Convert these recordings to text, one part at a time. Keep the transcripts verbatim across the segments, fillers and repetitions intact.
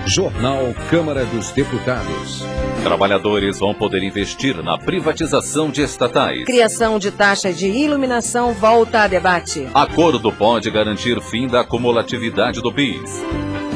Jornal Câmara dos Deputados. Trabalhadores vão poder investir na privatização de estatais. Criação de taxa de iluminação volta a debate. Acordo pode garantir fim da acumulatividade do P I S.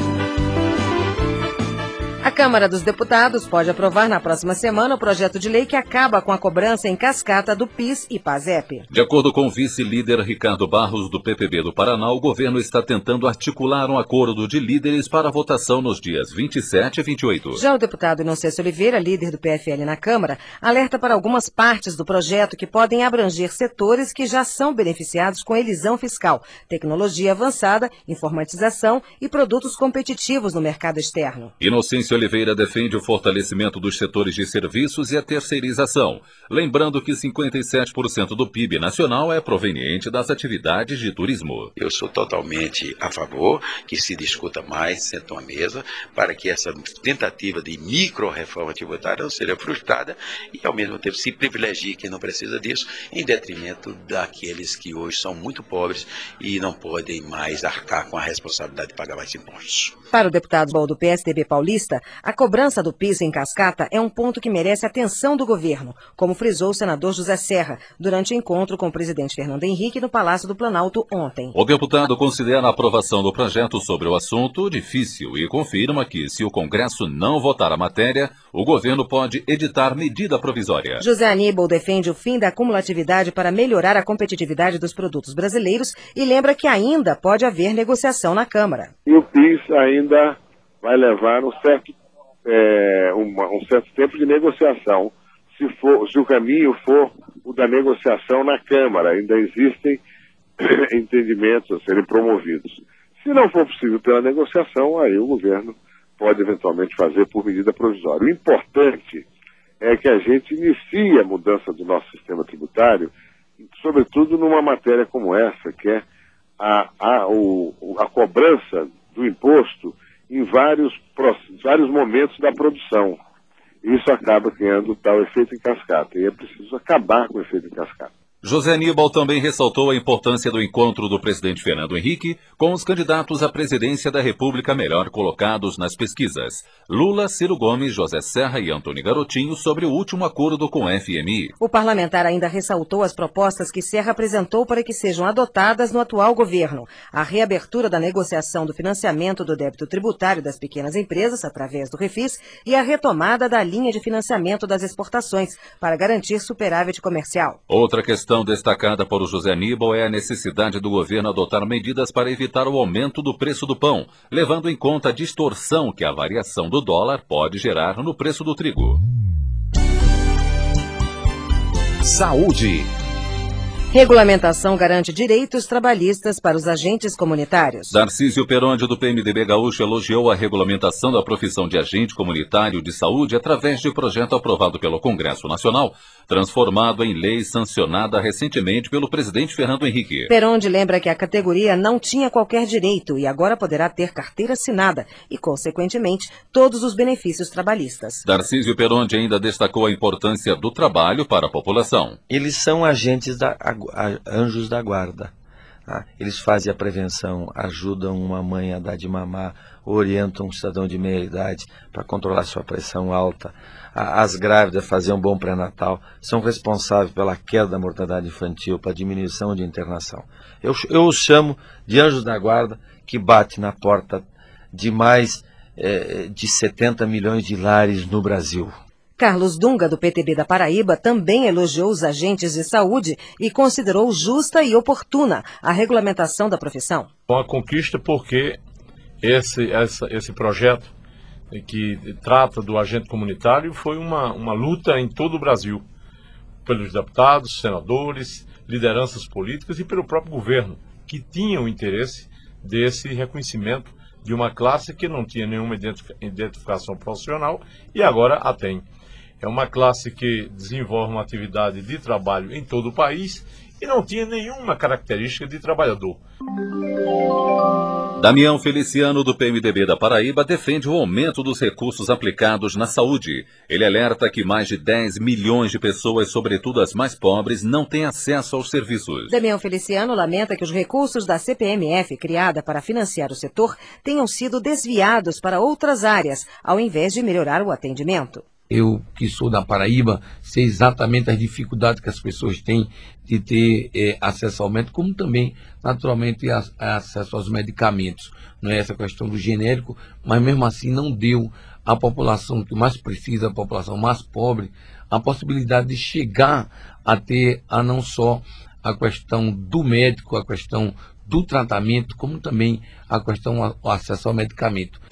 A Câmara dos Deputados pode aprovar na próxima semana o projeto de lei que acaba com a cobrança em cascata do P I S e PASEP. De acordo com o vice-líder Ricardo Barros, do P P B do Paraná, o governo está tentando articular um acordo de líderes para a votação nos dias vinte e sete e vinte e oito. Já o deputado Inocêncio Oliveira, líder do P F L na Câmara, alerta para algumas partes do projeto que podem abranger setores que já são beneficiados com elisão fiscal, tecnologia avançada, informatização e produtos competitivos no mercado externo. Inocêncio Oliveira defende o fortalecimento dos setores de serviços e a terceirização, lembrando que cinquenta e sete por cento do P I B nacional é proveniente das atividades de turismo. Eu sou totalmente a favor que se discuta mais, sentam à mesa, para que essa tentativa de micro-reforma tributária não seja frustrada e, ao mesmo tempo, se privilegie quem não precisa disso, em detrimento daqueles que hoje são muito pobres e não podem mais arcar com a responsabilidade de pagar mais impostos. Para o deputado do P S D B paulista, a cobrança do P I S em cascata é um ponto que merece atenção do governo, como frisou o senador José Serra, durante o encontro com o presidente Fernando Henrique no Palácio do Planalto ontem. O deputado considera a aprovação do projeto sobre o assunto difícil e confirma que, se o Congresso não votar a matéria, o governo pode editar medida provisória. José Aníbal defende o fim da acumulatividade para melhorar a competitividade dos produtos brasileiros e lembra que ainda pode haver negociação na Câmara. E o P I S ainda vai levar um certo, é, um, um certo tempo de negociação, se, for, se o caminho for o da negociação na Câmara. Ainda existem entendimentos a serem promovidos. Se não for possível pela negociação, aí o governo pode eventualmente fazer por medida provisória. O importante é que a gente inicie a mudança do nosso sistema tributário, sobretudo numa matéria como essa, que é a, a, o, a cobrança do imposto em vários, vários momentos da produção. Isso acaba criando tal efeito em cascata, e é preciso acabar com o efeito em cascata. José Aníbal também ressaltou a importância do encontro do presidente Fernando Henrique com os candidatos à presidência da República melhor colocados nas pesquisas: Lula, Ciro Gomes, José Serra e Antônio Garotinho, sobre o último acordo com o F M I. O parlamentar ainda ressaltou as propostas que Serra apresentou para que sejam adotadas no atual governo: a reabertura da negociação do financiamento do débito tributário das pequenas empresas, através do Refis, e a retomada da linha de financiamento das exportações, para garantir superávit comercial. Outra questão destacada por José Aníbal é a necessidade do governo adotar medidas para evitar o aumento do preço do pão, levando em conta a distorção que a variação do dólar pode gerar no preço do trigo. Saúde. Regulamentação garante direitos trabalhistas para os agentes comunitários. Darcísio Peronde, do P M D B Gaúcho, elogiou a regulamentação da profissão de agente comunitário de saúde através de projeto aprovado pelo Congresso Nacional, transformado em lei sancionada recentemente pelo presidente Fernando Henrique. Peronde lembra que a categoria não tinha qualquer direito e agora poderá ter carteira assinada e, consequentemente, todos os benefícios trabalhistas. Darcísio Peronde ainda destacou a importância do trabalho para a população. Eles são agentes da anjos da guarda. Tá? Eles fazem a prevenção, ajudam uma mãe a dar de mamar, orientam um cidadão de meia idade para controlar sua pressão alta, as grávidas fazer um bom pré-natal, são responsáveis pela queda da mortalidade infantil, pela diminuição de internação. Eu, eu os chamo de anjos da guarda, que bate na porta de mais eh, de setenta milhões de lares no Brasil. Carlos Dunga, do P T B da Paraíba, também elogiou os agentes de saúde e considerou justa e oportuna a regulamentação da profissão. Uma conquista porque esse, essa, esse projeto que trata do agente comunitário foi uma, uma luta em todo o Brasil, pelos deputados, senadores, lideranças políticas e pelo próprio governo, que tinham interesse desse reconhecimento de uma classe que não tinha nenhuma identificação profissional e agora a tem. É uma classe que desenvolve uma atividade de trabalho em todo o país e não tinha nenhuma característica de trabalhador. Damião Feliciano, do P M D B da Paraíba, defende o aumento dos recursos aplicados na saúde. Ele alerta que mais de dez milhões de pessoas, sobretudo as mais pobres, não têm acesso aos serviços. Damião Feliciano lamenta que os recursos da C P M F, criada para financiar o setor, tenham sido desviados para outras áreas, ao invés de melhorar o atendimento. Eu, que sou da Paraíba, sei exatamente as dificuldades que as pessoas têm de ter é, acesso ao médico, como também, naturalmente, a, a acesso aos medicamentos. Não é essa questão do genérico, mas mesmo assim não deu à população que mais precisa, a população mais pobre, a possibilidade de chegar a ter a não só a questão do médico, a questão do tratamento, como também a questão do acesso ao medicamento.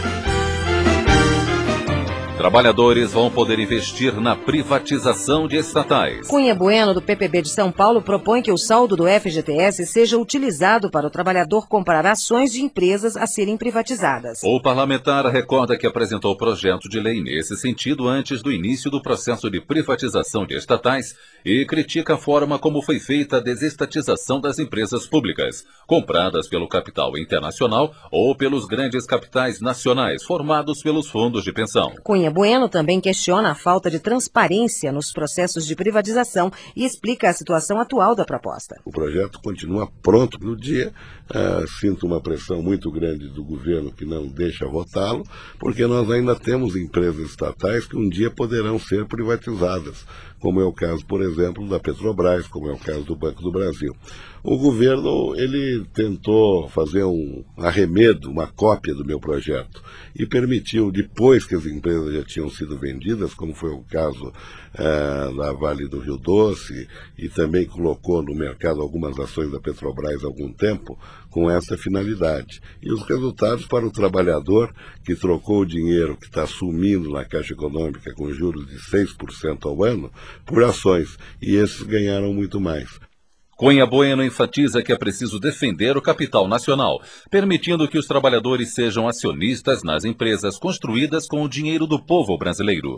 Trabalhadores vão poder investir na privatização de estatais. Cunha Bueno, do P P B de São Paulo, propõe que o saldo do F G T S seja utilizado para o trabalhador comprar ações de empresas a serem privatizadas. O parlamentar recorda que apresentou projeto de lei nesse sentido antes do início do processo de privatização de estatais e critica a forma como foi feita a desestatização das empresas públicas, compradas pelo capital internacional ou pelos grandes capitais nacionais formados pelos fundos de pensão. Cunha Bueno também questiona a falta de transparência nos processos de privatização e explica a situação atual da proposta. O projeto continua pronto no dia. Uh, sinto uma pressão muito grande do governo que não deixa votá-lo, porque nós ainda temos empresas estatais que um dia poderão ser privatizadas, como é o caso, por exemplo, da Petrobras, como é o caso do Banco do Brasil. O governo, ele tentou fazer um arremedo, uma cópia do meu projeto, e permitiu, depois que as empresas já tinham sido vendidas, como foi o caso uh, da Vale do Rio Doce, e também colocou no mercado algumas ações da Petrobras há algum tempo, com essa finalidade. E os resultados para o trabalhador que trocou o dinheiro que está sumindo na Caixa Econômica com juros de seis por cento ao ano por ações, e esses ganharam muito mais. Cunha Bueno enfatiza que é preciso defender o capital nacional, permitindo que os trabalhadores sejam acionistas nas empresas construídas com o dinheiro do povo brasileiro.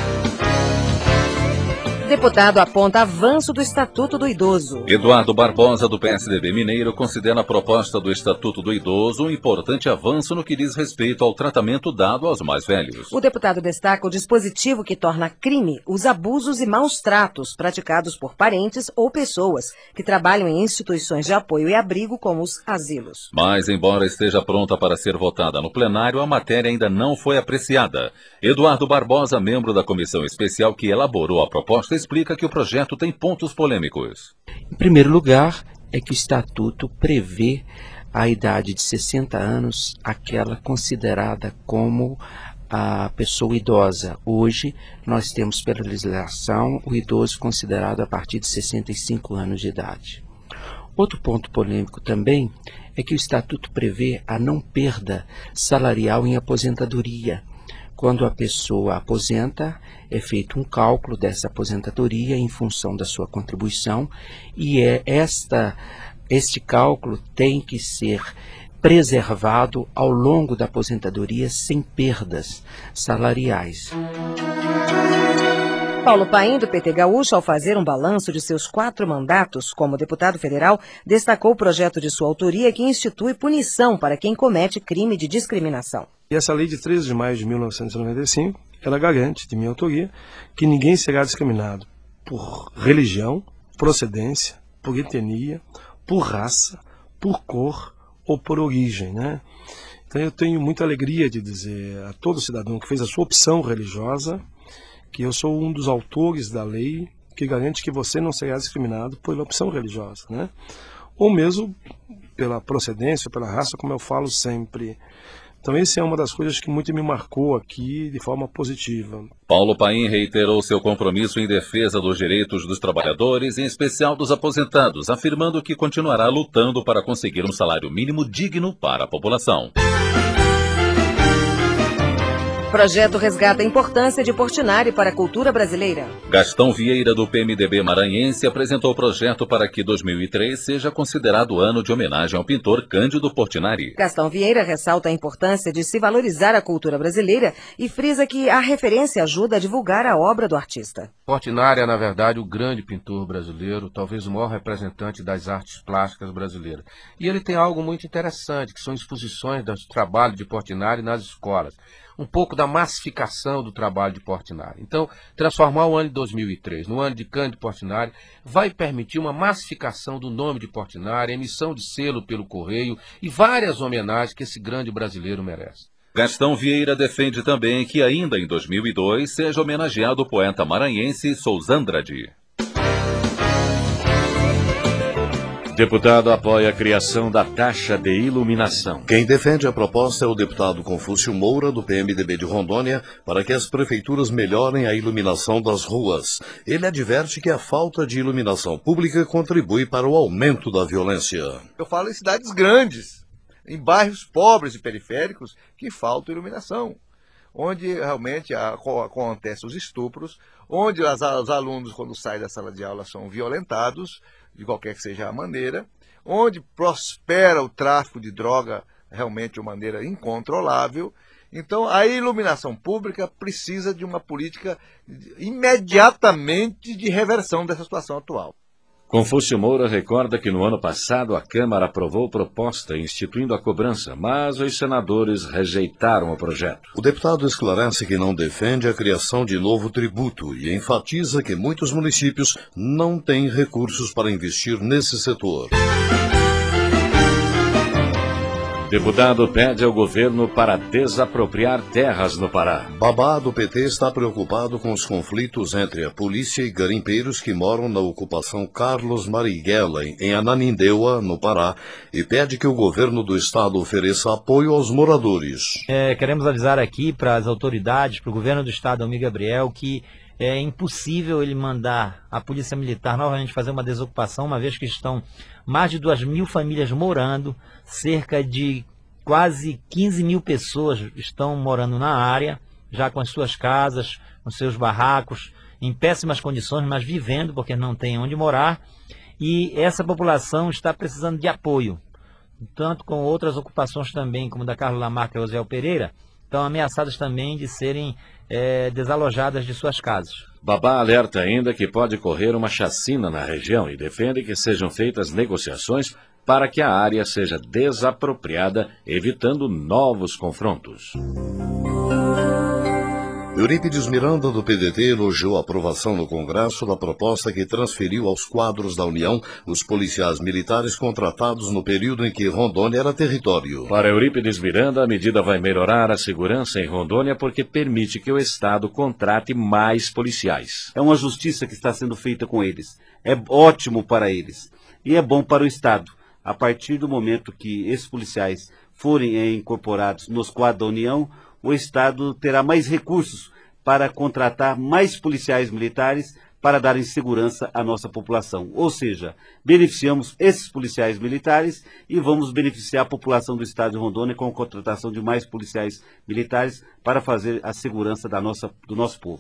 Deputado aponta avanço do Estatuto do Idoso. Eduardo Barbosa, do P S D B Mineiro, considera a proposta do Estatuto do Idoso um importante avanço no que diz respeito ao tratamento dado aos mais velhos. O deputado destaca o dispositivo que torna crime os abusos e maus tratos praticados por parentes ou pessoas que trabalham em instituições de apoio e abrigo, como os asilos. Mas, embora esteja pronta para ser votada no plenário, a matéria ainda não foi apreciada. Eduardo Barbosa, membro da comissão especial que elaborou a proposta, explica que o projeto tem pontos polêmicos. Em primeiro lugar, é que o Estatuto prevê a idade de sessenta anos, aquela considerada como a pessoa idosa. Hoje, nós temos pela legislação o idoso considerado a partir de sessenta e cinco anos de idade. Outro ponto polêmico também é que o Estatuto prevê a não perda salarial em aposentadoria. Quando a pessoa aposenta, é feito um cálculo dessa aposentadoria em função da sua contribuição, e é esta, este cálculo tem que ser preservado ao longo da aposentadoria sem perdas salariais. Paulo Paim, do P T Gaúcho, ao fazer um balanço de seus quatro mandatos como deputado federal, destacou o projeto de sua autoria que institui punição para quem comete crime de discriminação. E essa lei de treze de maio de mil novecentos e noventa e cinco, ela garante, de minha autoria, que ninguém será discriminado por religião, procedência, por etnia, por raça, por cor ou por origem, né? Então eu tenho muita alegria de dizer a todo cidadão que fez a sua opção religiosa que eu sou um dos autores da lei que garante que você não será discriminado pela opção religiosa, né? Ou mesmo pela procedência, pela raça, como eu falo sempre. Então essa é uma das coisas que muito me marcou aqui de forma positiva. Paulo Paim reiterou seu compromisso em defesa dos direitos dos trabalhadores, em especial dos aposentados, afirmando que continuará lutando para conseguir um salário mínimo digno para a população. Projeto resgata a importância de Portinari para a cultura brasileira. Gastão Vieira, do P M D B maranhense, apresentou o projeto para que dois mil e três seja considerado ano de homenagem ao pintor Cândido Portinari. Gastão Vieira ressalta a importância de se valorizar a cultura brasileira e frisa que a referência ajuda a divulgar a obra do artista. Portinari é, na verdade, o grande pintor brasileiro, talvez o maior representante das artes plásticas brasileiras. E ele tem algo muito interessante, que são exposições do trabalho de Portinari nas escolas. Um pouco da massificação do trabalho de Portinari. Então, transformar o ano de dois mil e três no ano de Cândido Portinari vai permitir uma massificação do nome de Portinari, emissão de selo pelo correio e várias homenagens que esse grande brasileiro merece. Gastão Vieira defende também que ainda em dois mil e dois seja homenageado o poeta maranhense Sousândrade. Deputado apoia a criação da taxa de iluminação. Quem defende a proposta é o deputado Confúcio Moura, do P M D B de Rondônia, para que as prefeituras melhorem a iluminação das ruas. Ele adverte que a falta de iluminação pública contribui para o aumento da violência. Eu falo em cidades grandes, em bairros pobres e periféricos, que falta iluminação, onde realmente acontecem os estupros, onde as, os alunos, quando saem da sala de aula, são violentados, de qualquer que seja a maneira, onde prospera o tráfico de droga realmente de uma maneira incontrolável. Então, a iluminação pública precisa de uma política imediatamente de reversão dessa situação atual. Confúcio Moura recorda que no ano passado a Câmara aprovou proposta instituindo a cobrança, mas os senadores rejeitaram o projeto. O deputado esclarece que não defende a criação de novo tributo e enfatiza que muitos municípios não têm recursos para investir nesse setor. Deputado pede ao governo para desapropriar terras no Pará. Babá do P T está preocupado com os conflitos entre a polícia e garimpeiros que moram na ocupação Carlos Marighella, em Ananindeua, no Pará, e pede que o governo do estado ofereça apoio aos moradores. É, queremos avisar aqui para as autoridades, para o governo do estado, Almir Gabriel, que é impossível ele mandar a polícia militar novamente fazer uma desocupação, uma vez que estão mais de duas mil famílias morando, cerca de quase quinze mil pessoas estão morando na área, já com as suas casas, com seus barracos, em péssimas condições, mas vivendo, porque não tem onde morar, e essa população está precisando de apoio, tanto com outras ocupações também, como da Carlos Lamarca e Osiel Pereira, estão ameaçadas também de serem é, desalojadas de suas casas. Babá alerta ainda que pode ocorrer uma chacina na região e defende que sejam feitas negociações para que a área seja desapropriada, evitando novos confrontos. Eurípides Miranda, do P D T, elogiou a aprovação no Congresso da proposta que transferiu aos quadros da União os policiais militares contratados no período em que Rondônia era território. Para Eurípides Miranda, a medida vai melhorar a segurança em Rondônia porque permite que o Estado contrate mais policiais. É uma justiça que está sendo feita com eles. É ótimo para eles. E é bom para o Estado. A partir do momento que esses policiais forem incorporados nos quadros da União, o Estado terá mais recursos para contratar mais policiais militares para darem segurança à nossa população. Ou seja, beneficiamos esses policiais militares e vamos beneficiar a população do Estado de Rondônia com a contratação de mais policiais militares para fazer a segurança da nossa, do nosso povo.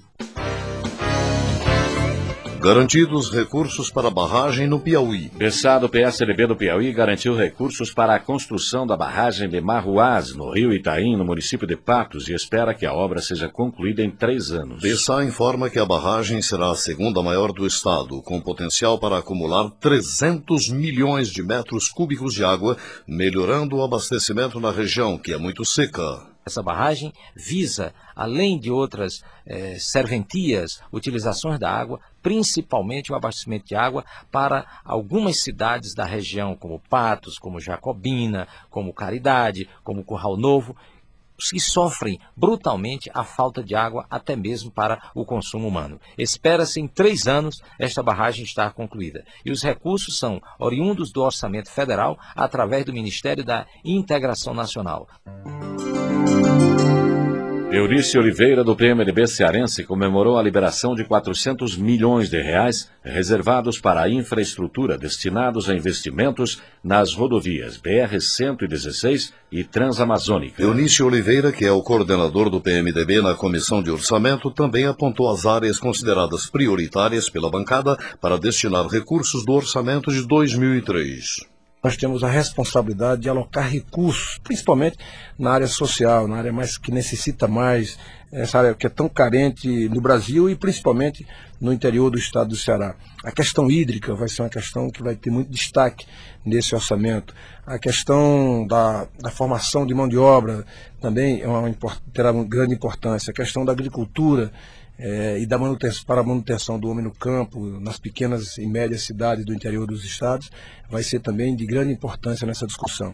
Garantidos recursos para a barragem no Piauí. B S A do P S D B do Piauí garantiu recursos para a construção da barragem de Marruás, no rio Itaim, no município de Patos, e espera que a obra seja concluída em três anos. B S A informa que a barragem será a segunda maior do estado, com potencial para acumular trezentos milhões de metros cúbicos de água, melhorando o abastecimento na região, que é muito seca. Essa barragem visa, além de outras eh, serventias, utilizações da água, principalmente o abastecimento de água para algumas cidades da região, como Patos, como Jacobina, como Caridade, como Curral Novo, que sofrem brutalmente a falta de água até mesmo para o consumo humano. Espera-se em três anos esta barragem estar concluída. E os recursos são oriundos do Orçamento Federal através do Ministério da Integração Nacional. Eurice Oliveira, do P M D B cearense, comemorou a liberação de quatrocentos milhões de reais reservados para a infraestrutura destinados a investimentos nas rodovias B R cento e dezesseis e Transamazônica. Eunice Oliveira, que é o coordenador do P M D B na Comissão de Orçamento, também apontou as áreas consideradas prioritárias pela bancada para destinar recursos do orçamento de dois mil e três. Nós temos a responsabilidade de alocar recursos, principalmente na área social, na área mais que necessita mais, essa área que é tão carente no Brasil e principalmente no interior do estado do Ceará. A questão hídrica vai ser uma questão que vai ter muito destaque nesse orçamento. A questão da, da formação de mão de obra também é uma, terá uma grande importância. A questão da agricultura, É, e da manutenção, para a manutenção do homem no campo, nas pequenas e médias cidades do interior dos estados, vai ser também de grande importância nessa discussão.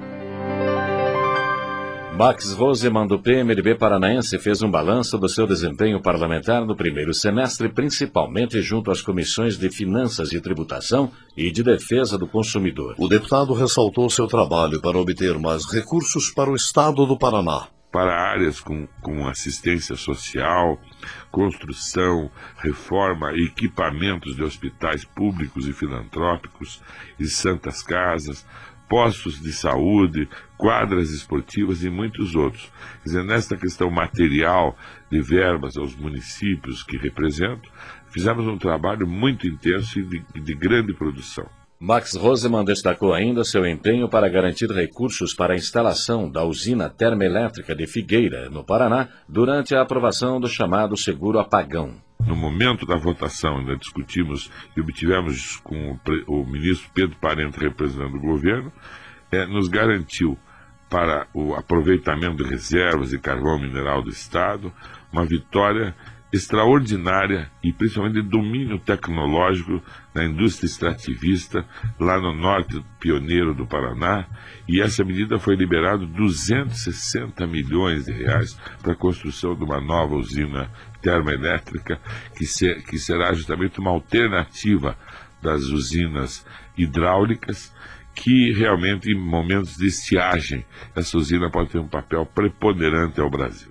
Max Rosemann, do P M D B paranaense, fez um balanço do seu desempenho parlamentar no primeiro semestre, principalmente junto às comissões de Finanças e Tributação e de Defesa do Consumidor. O deputado ressaltou seu trabalho para obter mais recursos para o estado do Paraná. Para áreas com, com assistência social, construção, reforma e equipamentos de hospitais públicos e filantrópicos e santas casas, postos de saúde, quadras esportivas e muitos outros. Quer dizer, nesta questão material de verbas aos municípios que represento, fizemos um trabalho muito intenso e de, de grande produção. Max Rosemann destacou ainda seu empenho para garantir recursos para a instalação da usina termoelétrica de Figueira, no Paraná, durante a aprovação do chamado seguro apagão. No momento da votação, ainda discutimos e obtivemos com o, o ministro Pedro Parente, representando o governo, é, nos garantiu para o aproveitamento de reservas de carvão mineral do Estado uma vitória extraordinária e principalmente de domínio tecnológico da indústria extrativista lá no norte pioneiro do Paraná, e essa medida foi liberada duzentos e sessenta milhões de reais para a construção de uma nova usina termoelétrica que, ser, que será justamente uma alternativa das usinas hidráulicas, que realmente em momentos de estiagem essa usina pode ter um papel preponderante ao Brasil.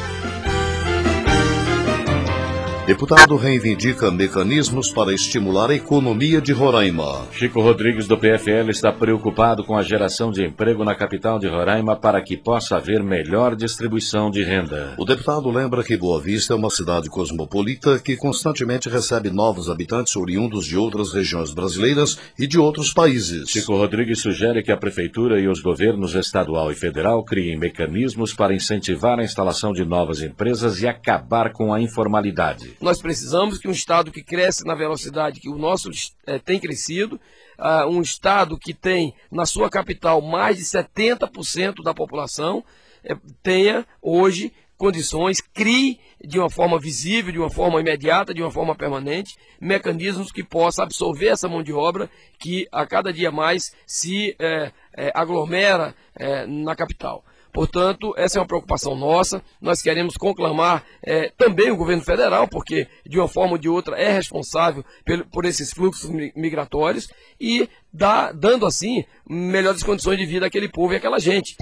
Deputado reivindica mecanismos para estimular a economia de Roraima. Chico Rodrigues, do P F L, está preocupado com a geração de emprego na capital de Roraima para que possa haver melhor distribuição de renda. O deputado lembra que Boa Vista é uma cidade cosmopolita que constantemente recebe novos habitantes oriundos de outras regiões brasileiras e de outros países. Chico Rodrigues sugere que a Prefeitura e os governos estadual e federal criem mecanismos para incentivar a instalação de novas empresas e acabar com a informalidade. Nós precisamos que um Estado que cresce na velocidade que o nosso é, tem crescido, uh, um Estado que tem na sua capital mais de setenta por cento da população, é, tenha hoje condições, crie de uma forma visível, de uma forma imediata, de uma forma permanente, mecanismos que possam absorver essa mão de obra que a cada dia mais se é, é, aglomera é, na capital. Portanto, essa é uma preocupação nossa. Nós queremos conclamar é, também o governo federal, porque de uma forma ou de outra é responsável por, por esses fluxos migratórios e dá, dando assim melhores condições de vida àquele povo e àquela gente.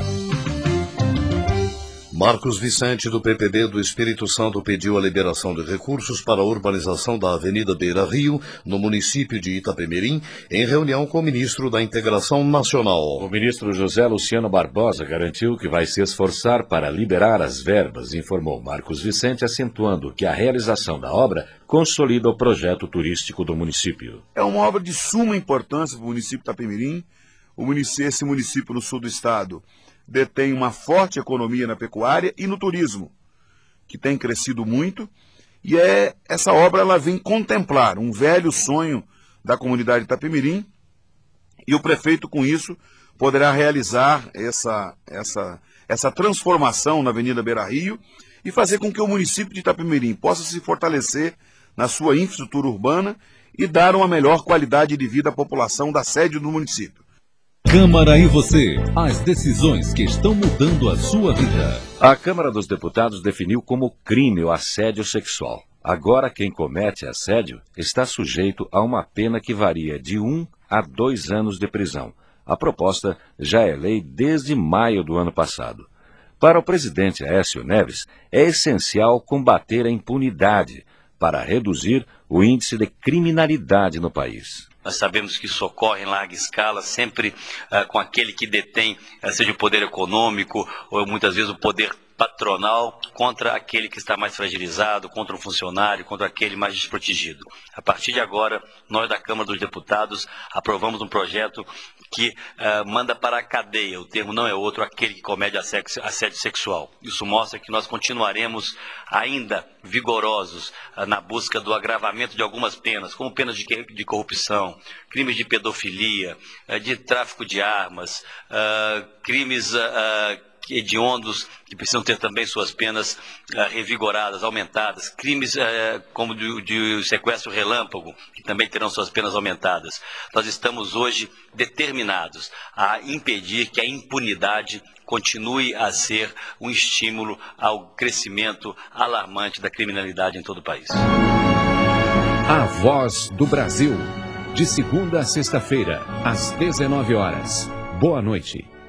Marcos Vicente, do P P B do Espírito Santo, pediu a liberação de recursos para a urbanização da Avenida Beira Rio, no município de Itapemirim, em reunião com o ministro da Integração Nacional. O ministro José Luciano Barbosa garantiu que vai se esforçar para liberar as verbas, informou Marcos Vicente, acentuando que a realização da obra consolida o projeto turístico do município. É uma obra de suma importância para o município de Itapemirim. O município, esse município no sul do estado detém uma forte economia na pecuária e no turismo, que tem crescido muito, e é, essa obra ela vem contemplar um velho sonho da comunidade de Itapemirim, e o prefeito com isso poderá realizar essa, essa, essa transformação na Avenida Beira Rio e fazer com que o município de Itapemirim possa se fortalecer na sua infraestrutura urbana e dar uma melhor qualidade de vida à população da sede do município. Câmara e você, as decisões que estão mudando a sua vida. A Câmara dos Deputados definiu como crime o assédio sexual. Agora, quem comete assédio está sujeito a uma pena que varia de um a dois anos de prisão. A proposta já é lei desde maio do ano passado. Para o presidente Aécio Neves, é essencial combater a impunidade para reduzir o índice de criminalidade no país. Nós sabemos que isso ocorre em larga escala, sempre uh, com aquele que detém, uh, seja o poder econômico ou muitas vezes o poder patronal, contra aquele que está mais fragilizado, contra um funcionário, contra aquele mais desprotegido. A partir de agora, nós da Câmara dos Deputados aprovamos um projeto que uh, manda para a cadeia, o termo não é outro, aquele que comete assédio sexual. Isso mostra que nós continuaremos ainda vigorosos uh, na busca do agravamento de algumas penas, como penas de, de corrupção, crimes de pedofilia, uh, de tráfico de armas, uh, crimes uh, hediondos, que precisam ter também suas penas uh, revigoradas, aumentadas, crimes uh, como de, de sequestro relâmpago, que também terão suas penas aumentadas. Nós estamos hoje determinados a impedir que a impunidade continue a ser um estímulo ao crescimento alarmante da criminalidade em todo o país. A Voz do Brasil, de segunda a sexta-feira, às dezenove horas. Boa noite.